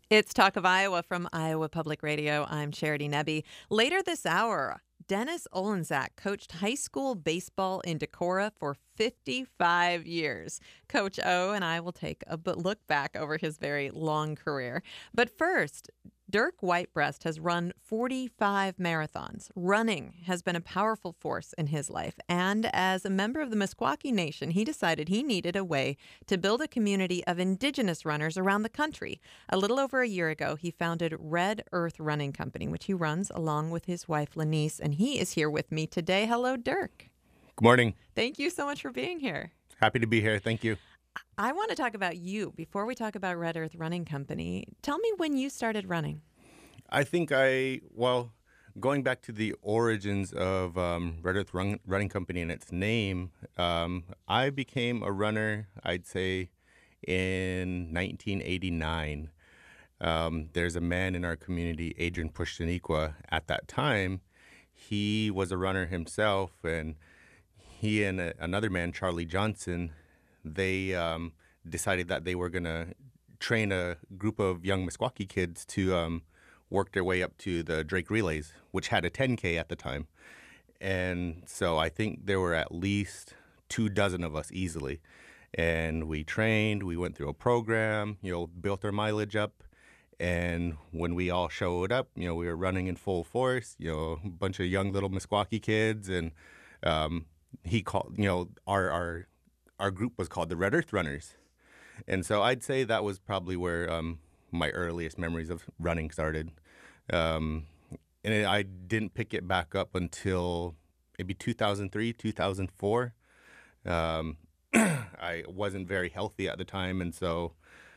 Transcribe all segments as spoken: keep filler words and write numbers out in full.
It's Talk of Iowa from Iowa Public Radio. I'm Charity Nebbe. Later this hour, Dennis Olenzak coached high school baseball in Decorah for fifty-five years. Coach O and I will take a b- look back over his very long career. But first, Dirk Whitebreast has run forty-five marathons. Running has been a powerful force in his life. And as a member of the Meskwaki Nation, he decided he needed a way to build a community of indigenous runners around the country. A little over a year ago, he founded Red Earth Running Company, which he runs along with his wife, Lanice. And he is here with me today. Hello, Dirk. Good morning. Thank you so much for being here. Happy to be here. Thank you. I want to talk about you before we talk about Red Earth Running Company. Tell me when you started running. I think I, well, going back to the origins of um, Red Earth Run, Running Company and its name, um, I became a runner, I'd say, in nineteen eighty-nine. Um, there's a man in our community, Adrian Pushtaniqua, at that time. He was a runner himself, and he and a, another man, Charlie Johnson, they um, decided that they were going to train a group of young Meskwaki kids to um, work their way up to the Drake Relays, which had a ten K at the time. And so I think there were at least two dozen of us easily. And we trained, we went through a program, you know, built our mileage up. And when we all showed up, you know, we were running in full force, you know, a bunch of young little Meskwaki kids. And um, he called, you know, our, our, our group was called the Red Earth Runners. And so I'd say that was probably where um, my earliest memories of running started. Um, and it, I didn't pick it back up until maybe two thousand three, two thousand four. Um, I wasn't very healthy at the time, and so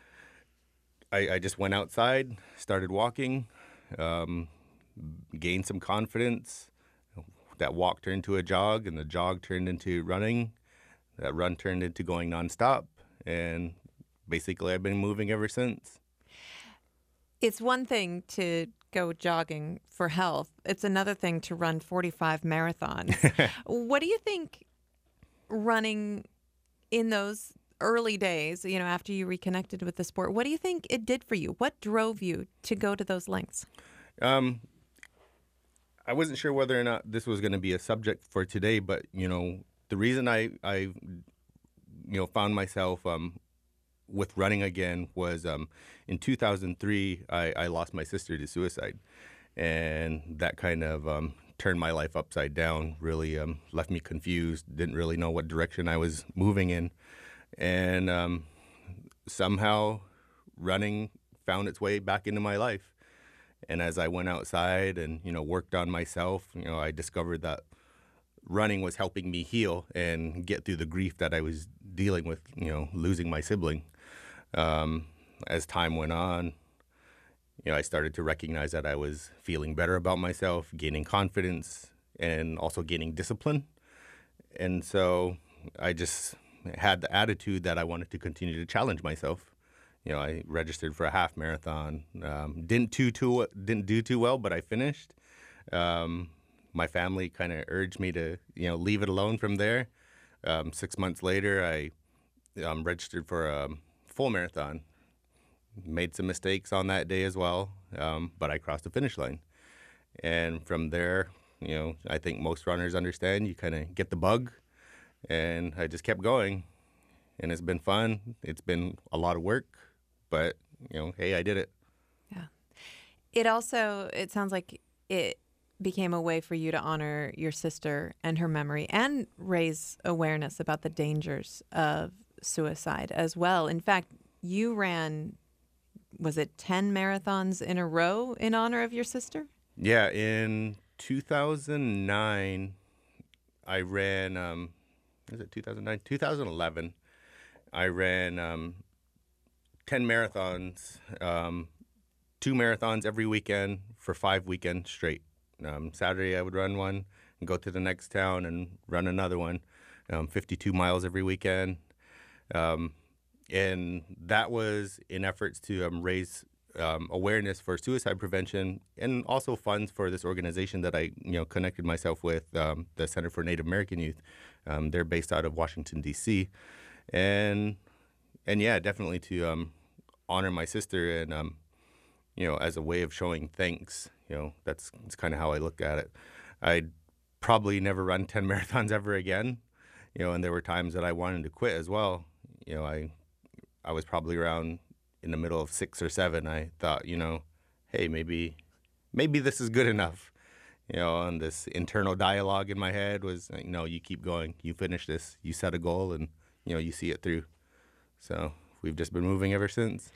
I, I just went outside, started walking, um, gained some confidence. That walk turned into a jog, and the jog turned into running. That run turned into going nonstop, and basically I've been moving ever since. It's one thing to go jogging for health. It's another thing to run forty-five marathons. What do you think running in those early days, you know, after you reconnected with the sport, what do you think it did for you? What drove you to go to those lengths? Um, I wasn't sure whether or not this was going to be a subject for today, but, you know, the reason I, I you know, found myself um, with running again was um, in two thousand three, I, I lost my sister to suicide. And that kind of um, turned my life upside down, really um, left me confused, didn't really know what direction I was moving in. And um, somehow running found its way back into my life. And as I went outside and, you know, worked on myself, you know, I discovered that running was helping me heal and get through the grief that I was dealing with, you know, losing my sibling. Um, as time went on, you know, I started to recognize that I was feeling better about myself, gaining confidence, and also gaining discipline. And so I just had the attitude that I wanted to continue to challenge myself. You know, I registered for a half marathon. Um, didn't too too didn't do too well, but I finished. Um, my family kind of urged me to, you know, leave it alone from there. Um, six months later, I um, registered for a full marathon. Made some mistakes on that day as well, um, but I crossed the finish line. And from there, you know, I think most runners understand you kind of get the bug, and I just kept going. And it's been fun. It's been a lot of work, but, you know, hey, I did it. Yeah. It also, it sounds like it became a way for you to honor your sister and her memory and raise awareness about the dangers of suicide as well. In fact, you ran, was it ten marathons in a row in honor of your sister? Yeah, in two thousand nine, I ran, um, is it two thousand nine? two thousand eleven, I ran um, ten marathons, um, two marathons every weekend for five weekends straight. Um, Saturday I would run one and go to the next town and run another one, um, fifty-two miles every weekend. Um, and that was in efforts to um, raise um, awareness for suicide prevention and also funds for this organization that I, you know, connected myself with, um, the Center for Native American Youth. Um, they're based out of Washington, D C And, and yeah, definitely to um, honor my sister and um, you know, as a way of showing thanks. You know, that's, that's kind of how I look at it. I'd probably never run ten marathons ever again, you know, and there were times that I wanted to quit as well. You know, I, I was probably around in the middle of six or seven. I thought, you know, hey, maybe, maybe this is good enough. You know, and this internal dialogue in my head was, you know, you keep going, you finish this, you set a goal, and, you know, you see it through. So we've just been moving ever since.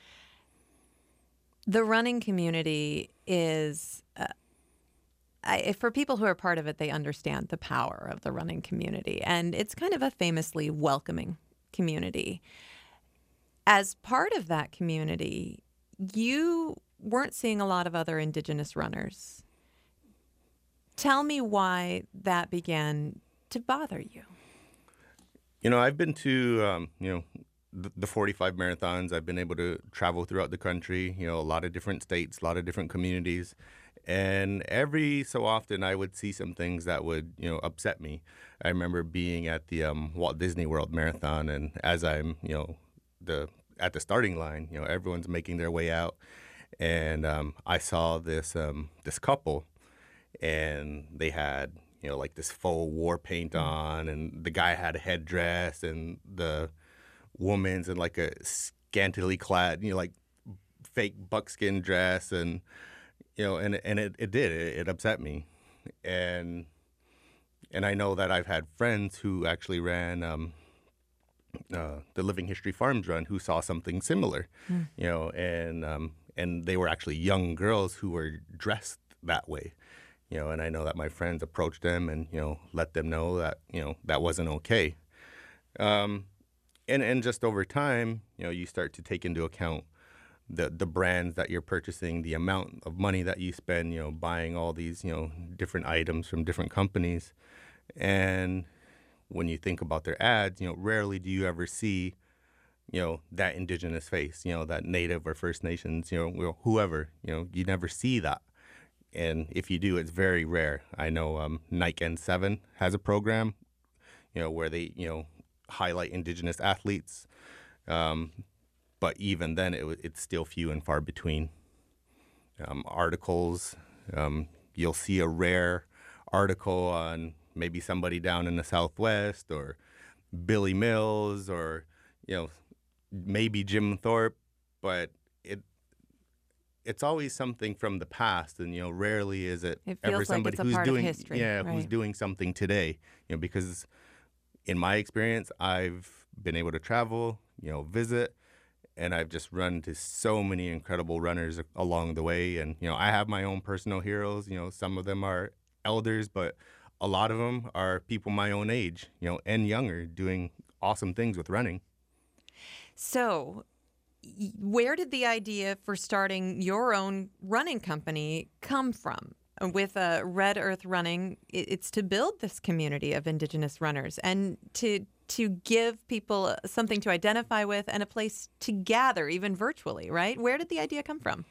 The running community is, uh, I, for people who are part of it, they understand the power of the running community. And it's kind of a famously welcoming community. As part of that community, you weren't seeing a lot of other Indigenous runners. Tell me why that began to bother you. You know, I've been to, um, you know, the, the forty-five marathons. I've been able to travel throughout the country, you know, a lot of different states, a lot of different communities. And every so often I would see some things that would, you know, upset me. I remember being at the um, Walt Disney World Marathon, and as I'm, you know, the at the starting line, you know, everyone's making their way out. And um, I saw this um, this couple, and they had, you know, like this faux war paint on, and the guy had a headdress, and the woman's in like a scantily clad, you know, like fake buckskin dress, and you know, and and it, it did it, it upset me, and and I know that I've had friends who actually ran um, uh, the Living History Farms run who saw something similar, mm. you know, and um, and they were actually young girls who were dressed that way. You know, and I know that my friends approached them and, you know, let them know that, you know, that wasn't okay. Um, and, and just over time, you know, you start to take into account the, the brands that you're purchasing, the amount of money that you spend, you know, buying all these, you know, different items from different companies. And when you think about their ads, you know, rarely do you ever see, you know, that Indigenous face, you know, that Native or First Nations, you know, whoever, you know, you never see that. And if you do, it's very rare. I know um, Nike N seven has a program, you know, where they, you know, highlight Indigenous athletes. Um, but even then, it, it's still few and far between. Um, articles, um, you'll see a rare article on maybe somebody down in the Southwest, or Billy Mills, or, you know, maybe Jim Thorpe, but it it's always something from the past, and, you know, rarely is it, it ever like somebody it's a who's part doing of history, yeah right? who's doing something today. You know, because in my experience, I've been able to travel, you know, visit, and I've just run into so many incredible runners along the way. And, you know, I have my own personal heroes. You know, some of them are elders, but a lot of them are people my own age, you know, and younger, doing awesome things with running. So where did the idea for starting your own running company come from? With uh, Red Earth Running, it's to build this community of Indigenous runners and to to give people something to identify with and a place to gather, even virtually, right? Where did the idea come from?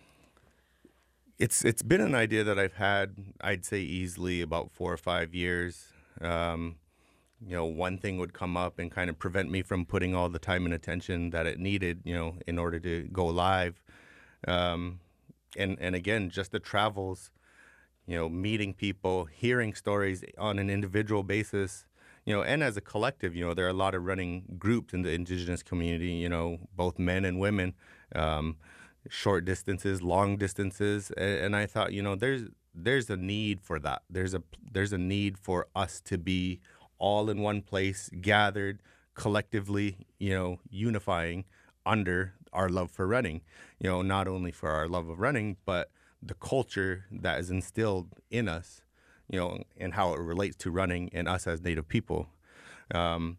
It's it's been an idea that I've had, I'd say, easily about four or five years. Um, you know, one thing would come up and kind of prevent me from putting all the time and attention that it needed, you know, in order to go live. Um, and, and again, just the travels, you know, meeting people, hearing stories on an individual basis, you know, and as a collective. You know, there are a lot of running groups in the Indigenous community, you know, both men and women, um, short distances, long distances. And, and I thought, you know, there's there's a need for that. There's a there's a need for us to be all in one place, gathered collectively, you know, unifying under our love for running, you know, not only for our love of running, but the culture that is instilled in us, you know, and how it relates to running and us as Native people. Um,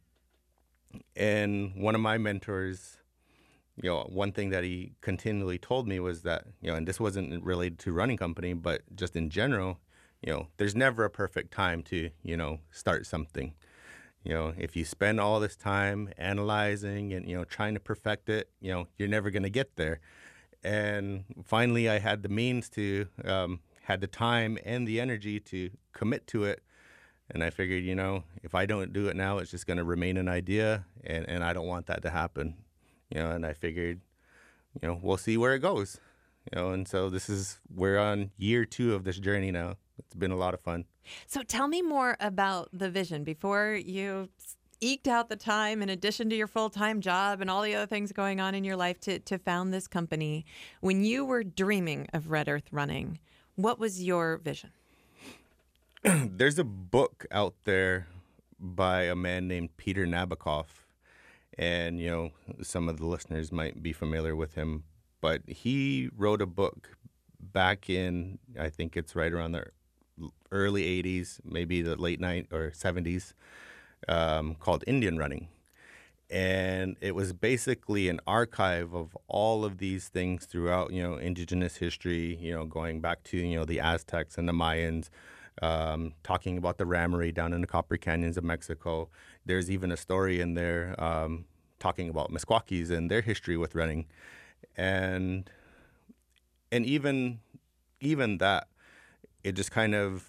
and one of my mentors, you know, one thing that he continually told me was that, you know, and this wasn't related to running company, but just in general, you know, there's never a perfect time to, you know, start something. You know, if you spend all this time analyzing and, you know, trying to perfect it, you know, you're never going to get there. And finally, I had the means to, um, had the time and the energy to commit to it. And I figured, you know, if I don't do it now, it's just going to remain an idea, and, and I don't want that to happen. You know, and I figured, you know, we'll see where it goes. you know, and so this is, we're on year two of this journey now. It's been a lot of fun. So tell me more about the vision before you eked out the time in addition to your full-time job and all the other things going on in your life to, to found this company. When you were dreaming of Red Earth Running, what was your vision? There's a book out there by a man named Peter Nabokov, and you know, some of the listeners might be familiar with him, but he wrote a book back in, I think it's right around the early eighties, maybe the late nineties or seventies, um, called Indian Running. And it was basically an archive of all of these things throughout, you know, indigenous history, you know, going back to, you know, the Aztecs and the Mayans, um, talking about the Ramaree down in the Copper Canyons of Mexico. There's even a story in there um, talking about Meskwakis and their history with running. And and even even that, it just kind of,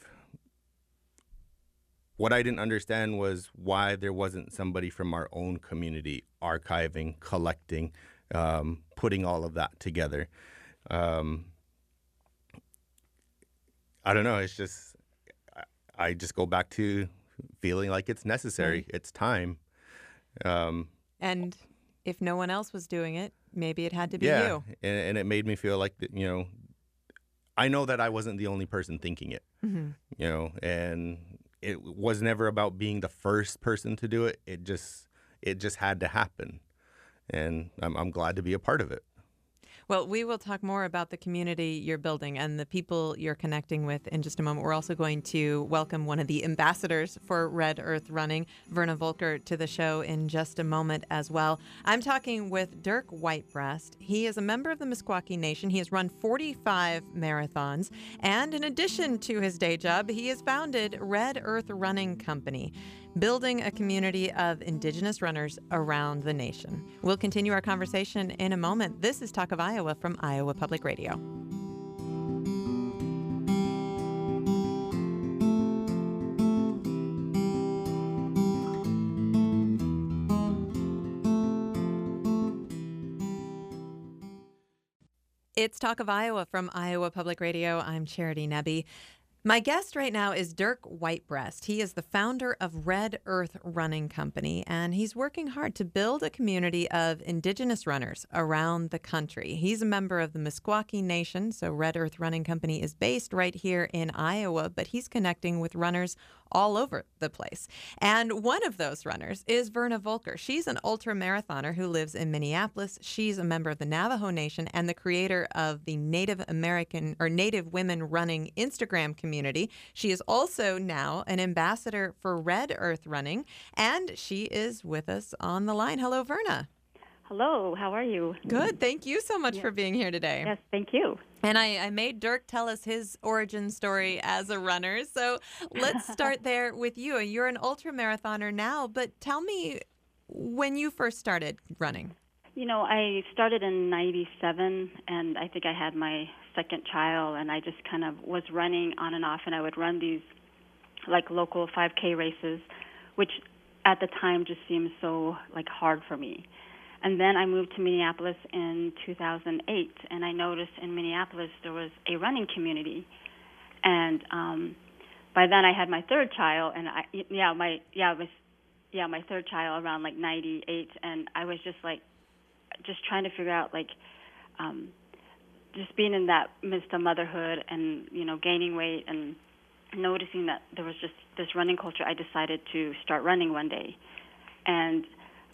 what I didn't understand was why there wasn't somebody from our own community archiving, collecting, um, putting all of that together. Um, I don't know. It's just, I, I just go back to feeling like it's necessary. Right. It's time. Um, And if no one else was doing it, maybe it had to be yeah, you. and, and it made me feel like, that, you know, I know that I wasn't the only person thinking it, Mm-hmm. you know, and it was never about being the first person to do it. It just, it just had to happen, and I'm, I'm glad to be a part of it. Well, we will talk more about the community you're building and the people you're connecting with in just a moment. We're also going to welcome one of the ambassadors for Red Earth Running, Verna Volker, to the show in just a moment as well. I'm talking with Dirk Whitebreast. He is a member of the Meskwaki Nation. He has run forty-five marathons. And in addition to his day job, he has founded Red Earth Running Company, building a community of Indigenous runners around the nation. We'll continue our conversation in a moment. This is Talk of Iowa from Iowa Public Radio. It's Talk of Iowa from Iowa Public Radio. I'm Charity Nebbe. My guest right now is Dirk Whitebreast. He is the founder of Red Earth Running Company, and he's working hard to build a community of Indigenous runners around the country. He's a member of the Meskwaki Nation, so Red Earth Running Company is based right here in Iowa, but he's connecting with runners all over the place. And one of those runners is Verna Volker. She's an ultra marathoner who lives in Minneapolis. She's a member of the Navajo Nation and the creator of the Native American or Native Women Running Instagram community. She is also now an ambassador for Red Earth Running, and she is with us on the line. Hello, Verna. Hello, how are you? Good. Thank you so much Yes. for being here today. Yes, thank you. And I, I made Dirk tell us his origin story as a runner. So let's start there with you. You're an ultra marathoner now, but tell me when you first started running. You know, I started in ninety-seven, and I think I had my second child, and I just kind of was running on and off, and I would run these like local five K races, which at the time just seemed so like hard for me. And then I moved to Minneapolis in two thousand eight, and I noticed in Minneapolis there was a running community. And um, by then I had my third child, and I yeah my yeah my yeah my third child around like ninety-eight, and I was just like just trying to figure out like um, just being in that midst of motherhood and you know gaining weight and noticing that there was just this running culture. I decided to start running one day, and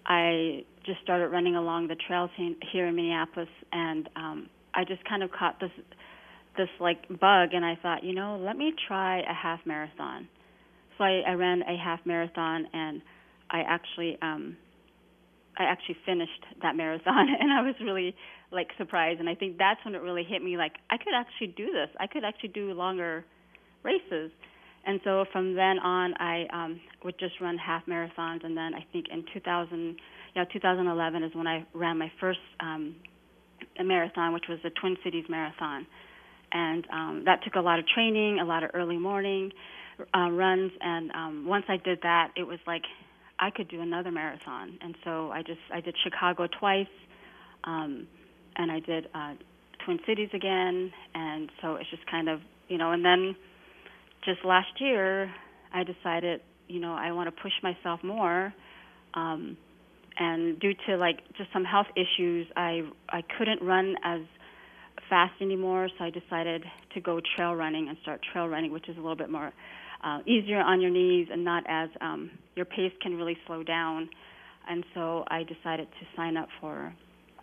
I just started running along the trails here in Minneapolis, and um, I just kind of caught this this like bug, and I thought, you know, let me try a half marathon. So I, I ran a half marathon, and I actually um, I actually finished that marathon, and I was really like surprised. And I think that's when it really hit me, like I could actually do this. I could actually do longer races. And so from then on, I um, would just run half marathons, and then I think in two thousand, you know, two thousand eleven is when I ran my first um, marathon, which was the Twin Cities Marathon, and um, that took a lot of training, a lot of early morning uh, runs, and um, once I did that, it was like I could do another marathon, and so I just I did Chicago twice, um, and I did uh, Twin Cities again, and so it's just kind of, you know, and then just last year, I decided, you know, I want to push myself more, um, and due to like just some health issues, I I couldn't run as fast anymore, so I decided to go trail running and start trail running, which is a little bit more uh, easier on your knees and not as um, your pace can really slow down. And so I decided to sign up for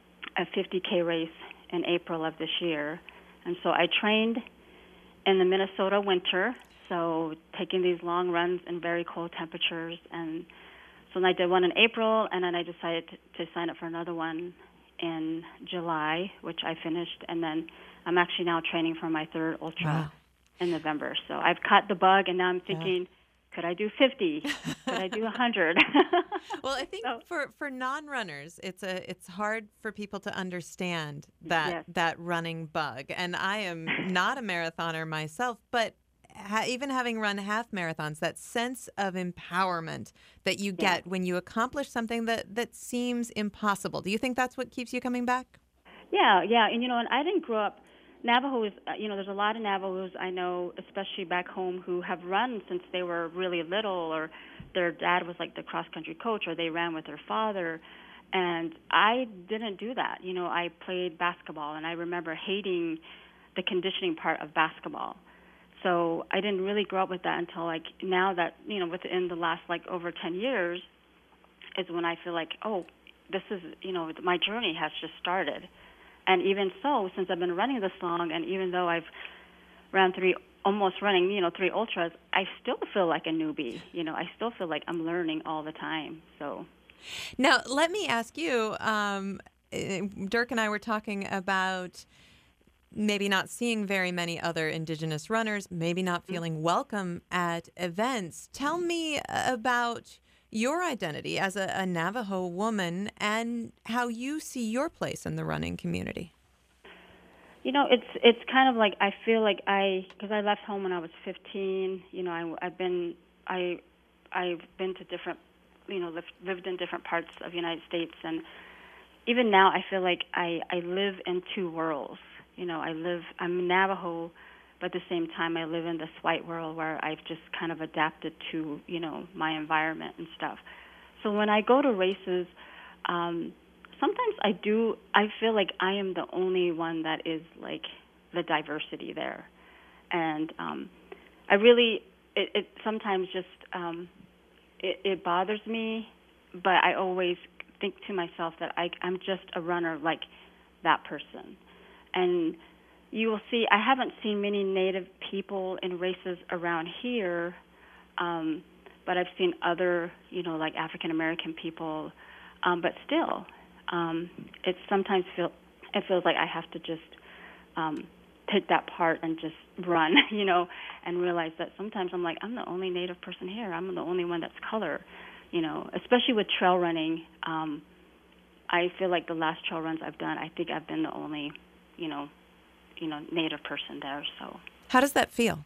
a fifty K race in April of this year. And so I trained in the Minnesota winter, so taking these long runs in very cold temperatures. And so then I did one in April, and then I decided to, to sign up for another one in July, which I finished. And then I'm actually now training for my third ultra Wow. in November. So I've caught the bug, and now I'm thinking, yeah. Could I do fifty? Could I do one hundred? Well, I think so, for, for non-runners, it's a it's hard for people to understand that yes. that running bug. And I am not a marathoner myself, but ha- even having run half marathons, that sense of empowerment that you get yeah. when you accomplish something that, that seems impossible. Do you think that's what keeps you coming back? Yeah, yeah. And, you know, and I didn't grow up. Navajos, you know, there's a lot of Navajos I know, especially back home, who have run since they were really little, or their dad was like the cross-country coach, or they ran with their father. And I didn't do that. You know, I played basketball, and I remember hating the conditioning part of basketball. So I didn't really grow up with that until, like, now that, you know, within the last, like, over ten years is when I feel like, oh, this is, you know, my journey has just started. And even so, since I've been running this long, and even though I've ran three, almost running, you know, three ultras, I still feel like a newbie. You know, I still feel like I'm learning all the time. So, now let me ask you. Um, Dirk and I were talking about maybe not seeing very many other Indigenous runners, maybe not feeling welcome at events. Tell me about your identity as a, a Navajo woman and how you see your place in the running community. You know, it's it's kind of like I feel like I, because I left home when I was fifteen. You know, I, I've been I I've been to different, you know, lived, lived in different parts of the United States, and even now I feel like I I live in two worlds. You know, I live I'm Navajo, but at the same time, I live in this white world where I've just kind of adapted to, you know, my environment and stuff. So when I go to races, um, sometimes I do, I feel like I am the only one that is like the diversity there. And um, I really, it, it sometimes just, um, it, it bothers me, but I always think to myself that I, I'm just a runner like that person. And you will see, I haven't seen many Native people in races around here, um, but I've seen other, you know, like African American people. Um, but still, um, it sometimes feel it feels like I have to just um, take that part and just run, you know, and realize that sometimes I'm like, I'm the only Native person here. I'm the only one that's color, you know, especially with trail running. Um, I feel like the last trail runs I've done, I think I've been the only, you know, you know, Native person there. So how does that feel?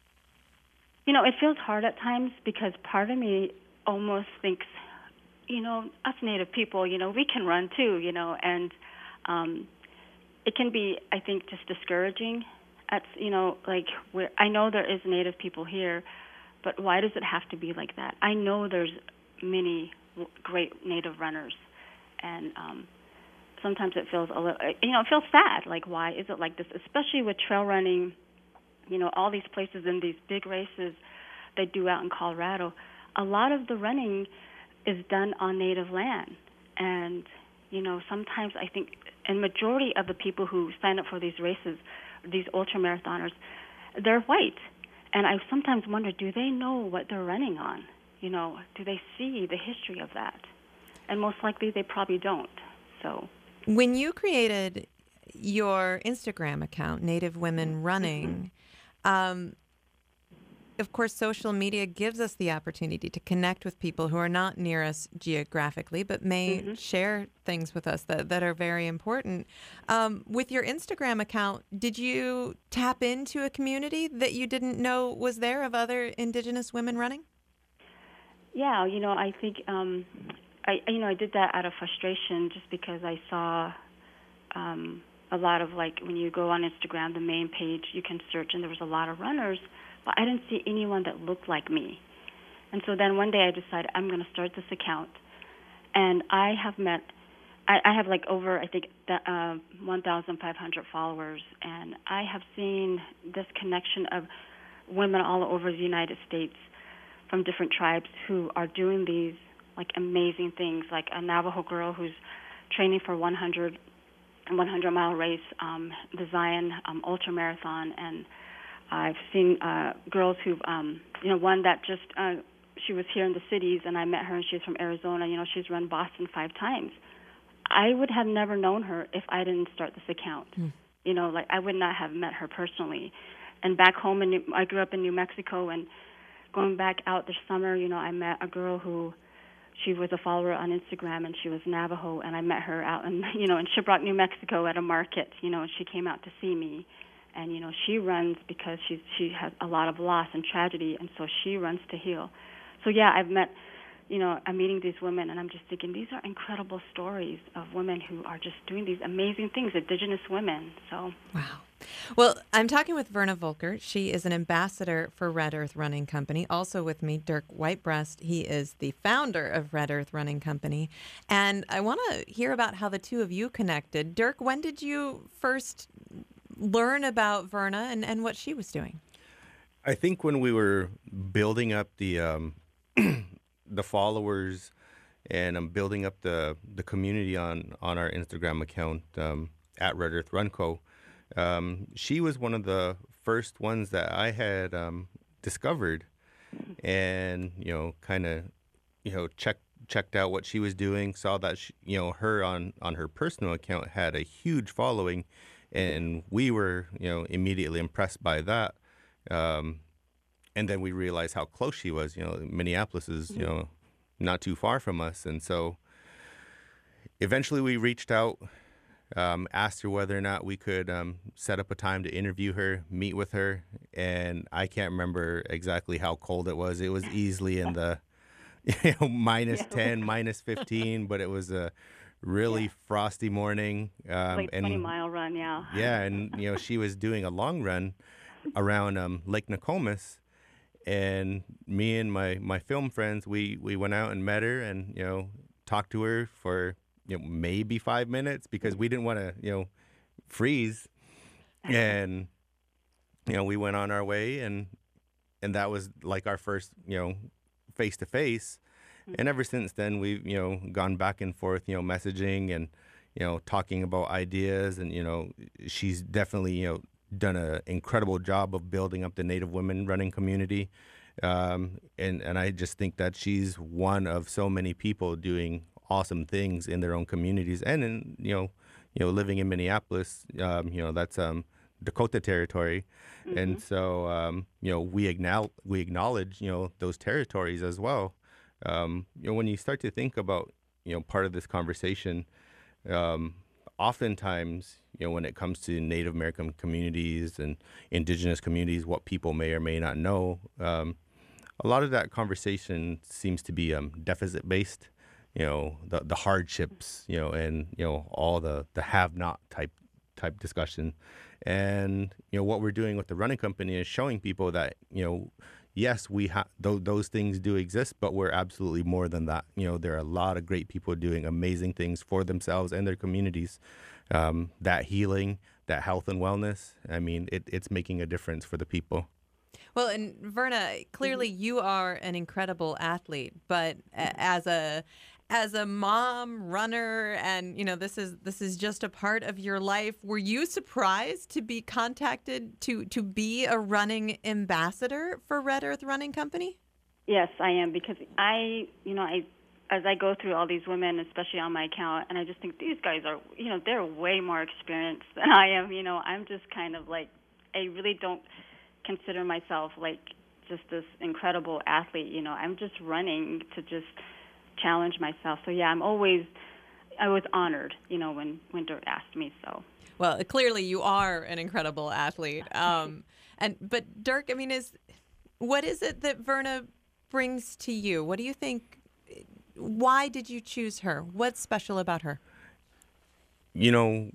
You know, it feels hard at times because part of me almost thinks, you know, us Native people, you know, we can run too, you know, and um, it can be, I think, just discouraging. At, you know, like, where I know there is Native people here, but why does it have to be like that? I know there's many great Native runners, and um, sometimes it feels a little, you know, it feels sad. Like, why is it like this? Especially with trail running, you know, all these places and these big races they do out in Colorado. A lot of the running is done on Native land. And, you know, sometimes I think, and majority of the people who sign up for these races, these ultramarathoners, they're white. And I sometimes wonder, do they know what they're running on? You know, do they see the history of that? And most likely they probably don't. So when you created your Instagram account, Native Women Running, um, of course, social media gives us the opportunity to connect with people who are not near us geographically, but may mm-hmm. share things with us that, that are very important. Um, with your Instagram account, did you tap into a community that you didn't know was there of other Indigenous women running? Yeah, you know, I think um, I, you know, I did that out of frustration just because I saw um, a lot of, like, when you go on Instagram, the main page, you can search, and there was a lot of runners, but I didn't see anyone that looked like me. And so then one day I decided I'm going to start this account, and I have met, I, I have like over, I think, uh, one thousand five hundred followers, and I have seen this connection of women all over the United States from different tribes who are doing these like amazing things, like a Navajo girl who's training for one hundred mile race, um, the Zion um, ultra marathon, and I've seen uh, girls who've, um, you know, one that just uh, she was here in the cities, and I met her, and she's from Arizona. You know, she's run Boston five times. I would have never known her if I didn't start this account. Mm. You know, like I would not have met her personally. And back home, in New, I grew up in New Mexico, and going back out this summer, you know, I met a girl who, she was a follower on Instagram, and she was Navajo, and I met her out in, you know, in Shiprock, New Mexico at a market, you know, and she came out to see me. And, you know, she runs because she's, she has a lot of loss and tragedy, and so she runs to heal. So, yeah, I've met, you know, I'm meeting these women, and I'm just thinking these are incredible stories of women who are just doing these amazing things, Indigenous women. So, wow. Well, I'm talking with Verna Volker. She is an ambassador for Red Earth Running Company. Also with me, Dirk Whitebreast. He is the founder of Red Earth Running Company. And I want to hear about how the two of you connected. Dirk, when did you first learn about Verna and, and what she was doing? I think when we were building up the um, the followers and um, building up the, the community on, on our Instagram account um, at Red Earth Run Co., um, she was one of the first ones that I had um, discovered and, you know, kind of, you know, checked checked out what she was doing, saw that, she, you know, her on, on her personal account had a huge following, and we were, you know, immediately impressed by that. Um, and then we realized how close she was. You know, Minneapolis is, you know, not too far from us. And so eventually we reached out, um, asked her whether or not we could um, set up a time to interview her, meet with her. And I can't remember exactly how cold it was. It was easily in the, you know, minus yeah. ten, minus fifteen, but it was a really yeah. frosty morning. Um, like twenty mile run, yeah. Yeah, and, you know, she was doing a long run around um, Lake Nokomis, and me and my, my film friends, we, we went out and met her and, you know, talked to her for, you know, maybe five minutes because we didn't want to, you know, freeze. And, you know, we went on our way, and and that was like our first, you know, face-to-face. And ever since then, we've, you know, gone back and forth, you know, messaging and, you know, talking about ideas. And, you know, she's definitely, you know, done an incredible job of building up the Native women running community. Um, and, and I just think that she's one of so many people doing awesome things in their own communities. And, in, you know, you know, living in Minneapolis, um, you know, that's um, Dakota territory. Mm-hmm. And so, um, you know, we acknowledge, we acknowledge, you know, those territories as well. Um, you know, when you start to think about, you know, part of this conversation, um, oftentimes, you know, when it comes to Native American communities and Indigenous communities, what people may or may not know, um, a lot of that conversation seems to be um, deficit-based, you know, the the hardships, you know, and, you know, all the, the have-not type type discussion. And, you know, what we're doing with the running company is showing people that, you know, yes, we have th- those things do exist, but we're absolutely more than that. You know, there are a lot of great people doing amazing things for themselves and their communities. Um, that healing, that health and wellness, I mean, it, it's making a difference for the people. Well, and Verna, clearly you are an incredible athlete, but as a as a mom, runner, and you know this is this is just a part of your life. Were you surprised to be contacted to to be a running ambassador for Red Earth Running Company? Yes, I am, because I, you know, I as I go through all these women, especially on my account, and I just think these guys are, you know, they're way more experienced than I am. You know, I'm just kind of like, I really don't consider myself like just this incredible athlete. You know, I'm just running to just challenge myself. So yeah, I'm always, I was honored, you know, when, when Dirk asked me. So. Well, clearly you are an incredible athlete. Um, and but Dirk, I mean, is what is it that Verna brings to you? What do you think? Why did you choose her? What's special about her? You know,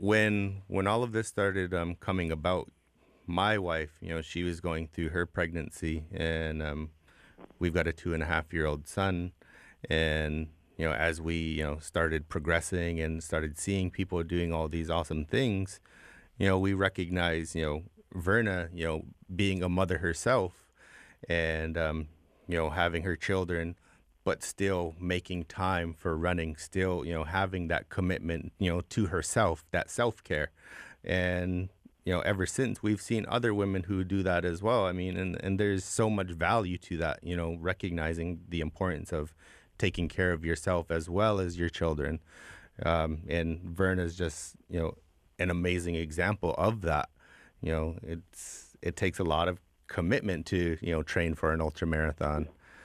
when when all of this started um, coming about, my wife, you know, she was going through her pregnancy, and um, we've got a two and a half year old son. And, you know, as we, you know, started progressing and started seeing people doing all these awesome things, you know, we recognize, you know, Verna, you know, being a mother herself and, um, you know, having her children, but still making time for running, still, you know, having that commitment, you know, to herself, that self-care. And, you know, ever since, we've seen other women who do that as well. I mean, and, and there's so much value to that, you know, recognizing the importance of taking care of yourself as well as your children. Um, and Verna's just, you know, an amazing example of that. You know, it's it takes a lot of commitment to, you know, train for an ultra marathon.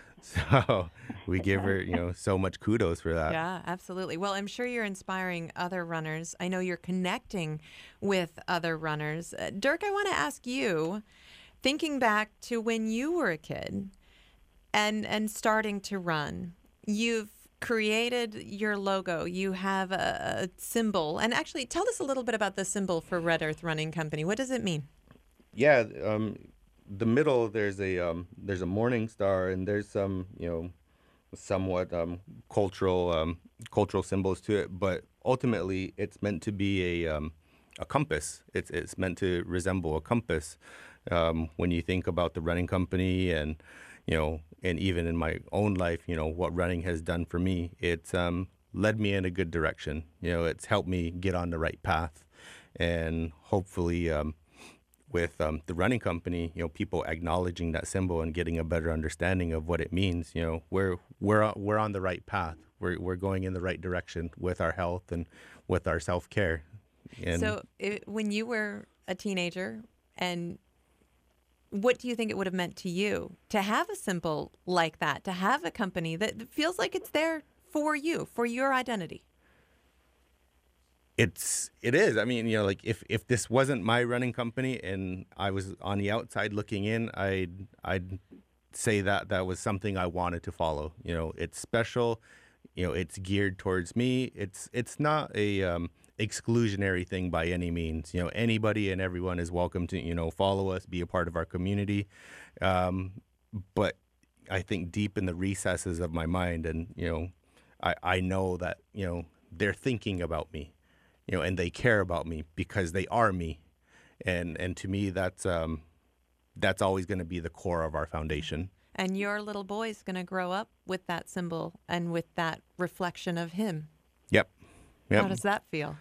So we give her, you know, so much kudos for that. Yeah, absolutely. Well, I'm sure you're inspiring other runners. I know you're connecting with other runners. Uh, Dirk, I want to ask you, thinking back to when you were a kid and and starting to run, you've created your logo. You have a, a symbol. And actually, tell us a little bit about the symbol for Red Earth Running Company. What does it mean? Yeah, um, the middle, there's a um, there's a morning star, and there's some, you know, somewhat um, cultural um, cultural symbols to it. But ultimately, it's meant to be a um, a compass. It's it's meant to resemble a compass. Um, when you think about the running company, and you know, and even in my own life, you know, what running has done for me, it's um, led me in a good direction. You know, it's helped me get on the right path, and hopefully. Um, with um, the running company, you know, people acknowledging that symbol and getting a better understanding of what it means. You know, we're we're we're on the right path. We're we're going in the right direction with our health and with our self care. So, it, when you were a teenager, and what do you think it would have meant to you to have a symbol like that, to have a company that feels like it's there for you, for your identity? It's it is. I mean, you know, like if, if this wasn't my running company and I was on the outside looking in, I'd I'd say that that was something I wanted to follow. You know, it's special. You know, it's geared towards me. It's it's not a um, exclusionary thing by any means. You know, anybody and everyone is welcome to, you know, follow us, be a part of our community. Um, but I think deep in the recesses of my mind, and you know, I I know that, you know, they're thinking about me. You know, and they care about me because they are me, and and to me, that's um, that's always going to be the core of our foundation. And your little boy's going to grow up with that symbol and with that reflection of him. Yep. Yep. How does that feel?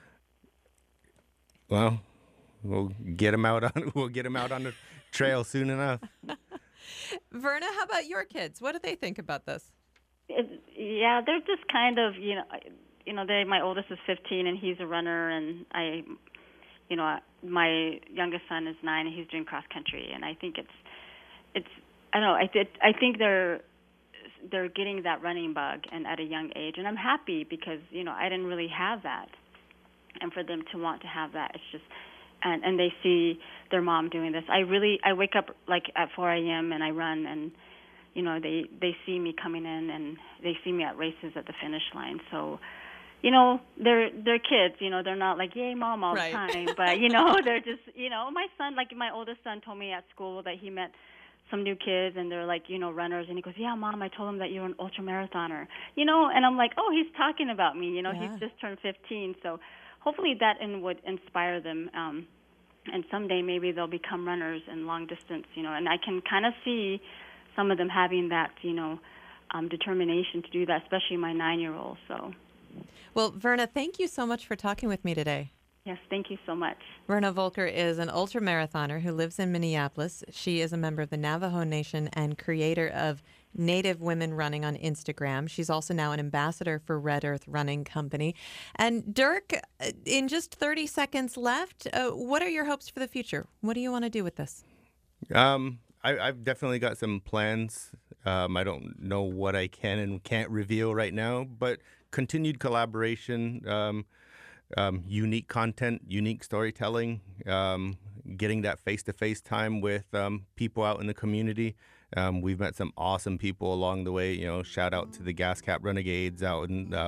Well, we'll get him out on we'll get him out on the trail soon enough. Verna, how about your kids? What do they think about this? It, yeah, they're just kind of, you know. You know, they, my oldest is fifteen, and he's a runner, and I, you know, my youngest son is nine, and he's doing cross country, and I think it's, it's, I don't know, I did, I think they're, they're getting that running bug, and at a young age, and I'm happy because, you know, I didn't really have that, and for them to want to have that, it's just, and and they see their mom doing this. I really, I wake up like at four a.m. and I run, and you know, they they see me coming in, and they see me at races at the finish line, so. You know, they're they're kids. You know, they're not like yay mom all right. the time, but you know, they're just, you know, my son, like my oldest son, told me at school that he met some new kids and they're like, you know, runners, and he goes, yeah, mom, I told him that you're an ultra marathoner, you know, and I'm like, oh, he's talking about me. You know, yeah. he's just turned fifteen, so hopefully that in, would inspire them, um, and someday maybe they'll become runners in long distance. You know, and I can kind of see some of them having that, you know, um, determination to do that, especially my nine-year-old. So. Well, Verna, thank you so much for talking with me today. Yes, thank you so much. Verna Volker is an ultra marathoner who lives in Minneapolis. She is a member of the Navajo Nation and creator of Native Women Running on Instagram. She's also now an ambassador for Red Earth Running Company. And Dirk, in just thirty seconds left, uh, what are your hopes for the future? What do you want to do with this? Um, I, I've definitely got some plans. Um, I don't know what I can and can't reveal right now, but continued collaboration, um, um, unique content, unique storytelling, um, getting that face-to-face time with um, people out in the community. Um, we've met some awesome people along the way. You know, shout out to the Gas Cap Renegades out in um,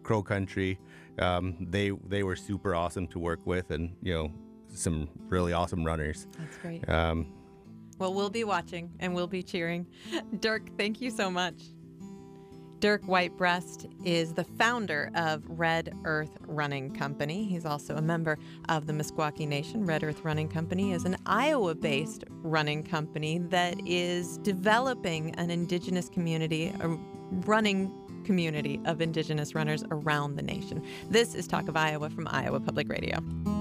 Crow Country. Um, they they were super awesome to work with, and you know, some really awesome runners. That's great. Um, Well, we'll be watching and we'll be cheering. Dirk, thank you so much. Dirk Whitebreast is the founder of Red Earth Running Company. He's also a member of the Meskwaki Nation. Red Earth Running Company is an Iowa-based running company that is developing an indigenous community, a running community of indigenous runners around the nation. This is Talk of Iowa from Iowa Public Radio.